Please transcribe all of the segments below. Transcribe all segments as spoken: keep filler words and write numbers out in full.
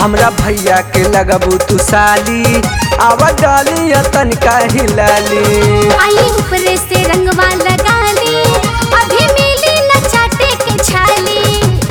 हमरा भैया के लगबू तू साली आवा डाली तनिका हिलाली। आई ऊपर से रंगवा लगा ली अभी मिली न चाटे के छाली।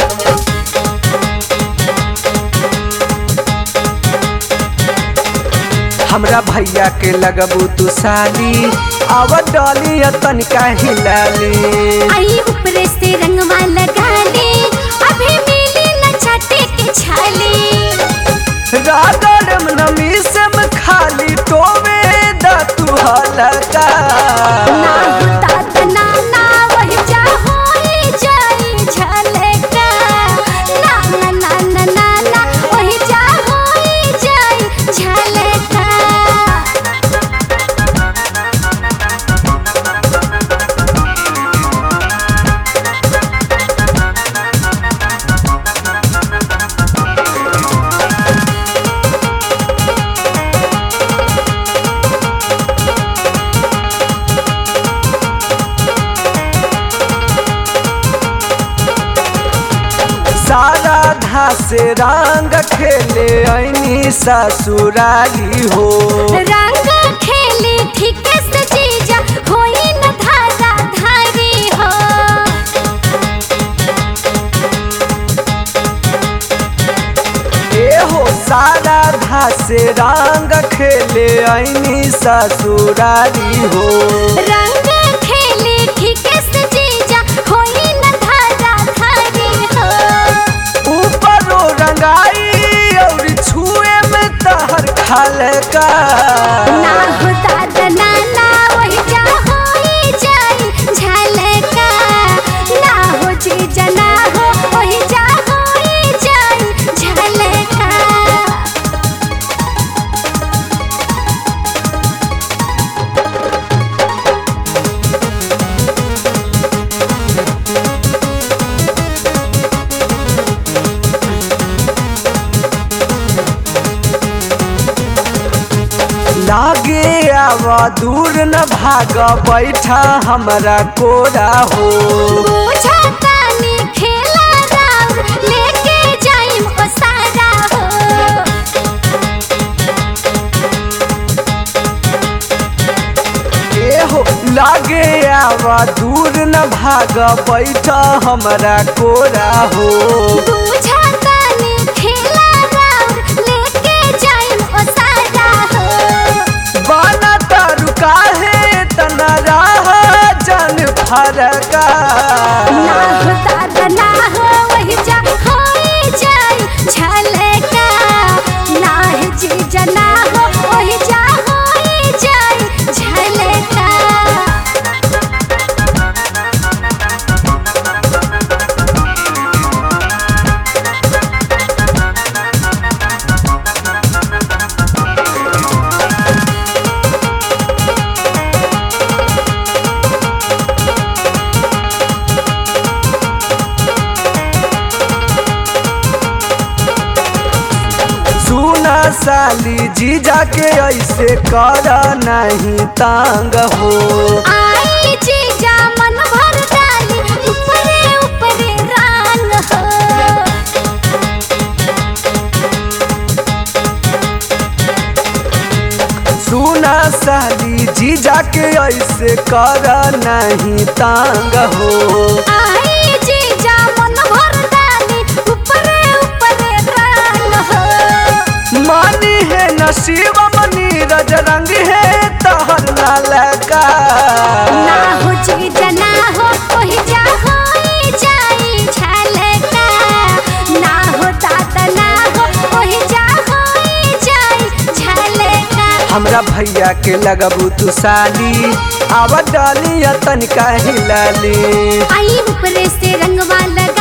हमरा भैया के लगबू तू साली आवा डाली तनिका हिलाली। आई ऊपर से रंगवा लगा ली अभी मिली न चाटे के छाली। रागड़म नमी से खाली टोवे दा तू हलका ना होता त ना ना वही जा होई जाई झलका। ना ना ना ना ना ना वही जा होई जाई झलका। सारा धासे रंग खेले ऐनी ससुराली हो। रंग खेली ठीक से जीजा होई न धारा धारी हो। ए हो सारा धासे रंग खेले ऐनी ससुराली हो। रंग खेली ठीक से जीजा होई न धारा धारी हो। ऊपरो रंगाई और छुए में तहर खलका ना होता त ना ना वही जा होई जाई झलका। ना हो जीजा ना हो वही जा होई जाई झलका। लागे आवा दूर न भाग बैठा हमरा कोरा हो। बुझतानी खेला राउर लेके जाइम ओ सारा हो। ए हो लागे आवा दूर न भाग बैठा हमरा कोरा हो। बुझतानी खेला राउर लेके जाइम ओ सारा हो। बाना तारू काहे तना राह जन फरका ना होता त ना हो वही जा होई जाई झलका। ना है जीजा ना हो वही जा होई जाई झलका। सुना साली जीजा के ऐसे कर नहीं तांग हो। आई जीजा मन भर डाली ऊपरे ऊपरे रंग हो। सुना साली जीजा के ऐसे कर नहीं तांग हो। आई जीजा मन भर डाली ऊपरे ऊपरे रंग हो। मानी है नसीब नीरज रंग है तहर ललका ना हो जीजा ना हो वही जा होई जाई झलका। ना हो तात ना हो वही जा होई जाई झलका। हमरा भैया के लगबू तू साली आवा डाली तनिका हिलाली। आई ऊपर से रंगवा लगा